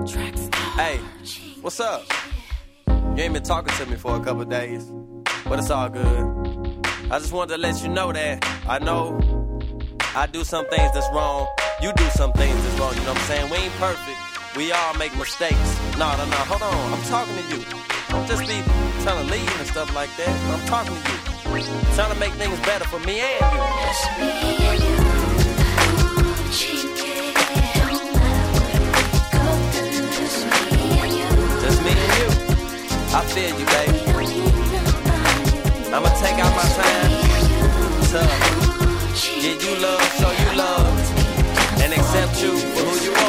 Hey, what's up? You ain't been talking to me for a couple days, but it's all good. I just wanted to let you know that I know I do some things that's wrong. You do some things that's wrong, you know what I'm saying? We ain't perfect. We all make mistakes. No, hold on. I'm talking to you. Don't just be trying to leave and stuff like that. I'm talking to you. I'm trying to make things better for me and you. Just me and you. Just me and you. I feel you, baby. I'ma take out my time to give you love, show you love, and accept you for who you are.